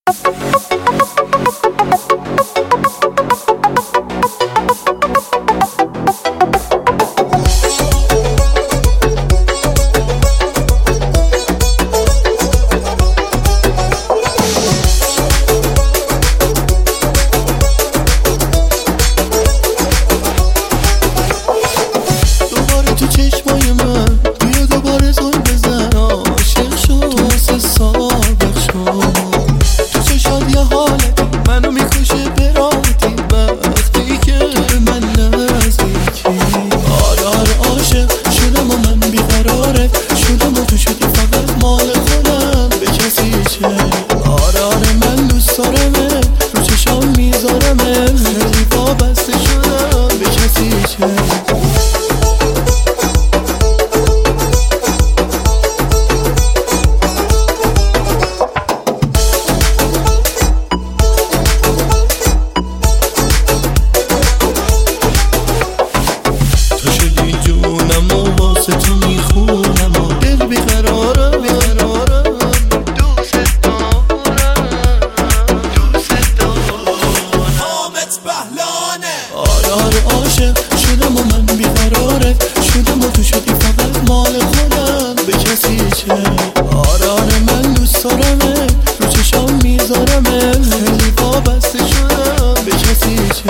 آره من دوست دارمه، رو چشام میذارمه، خیلی وابسته شدم به کسی که تو شدی جونم و واسه تو میخونم و دل بیقرارم آره عاشق شدم و من بیقرارت شدم و تو شدی فقط مال خودم به کسی چه آره من دوست دارمه، رو چشام میذارمه، خیلی وابسته شدم به کسی چه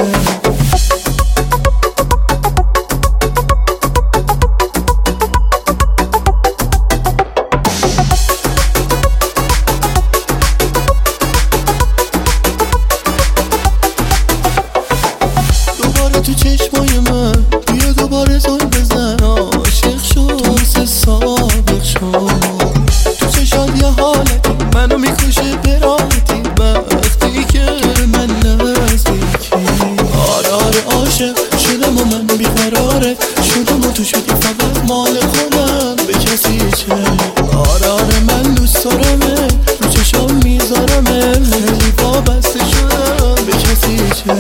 تو چشمای من بیا دوباره زل بزن، عاشق شد تو مثل سابق شد، تو چشات یه حالتی منو میکشه به راحتی وقتی که من نزدیکی آره عاشق شدم و من بیقرارت شدم و تو شدی فقط مال خودم به کسی چه آره من دوست دارمه، رو چشام میذارمه، خیلی وابسته شدم به کسی چه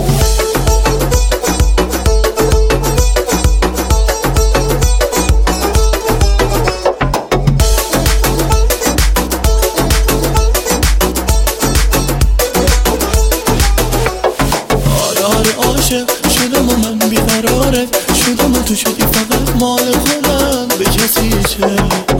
عاشق شدم و من بیقرارت شدم و تو شدی فقط مال خودم به کسی چه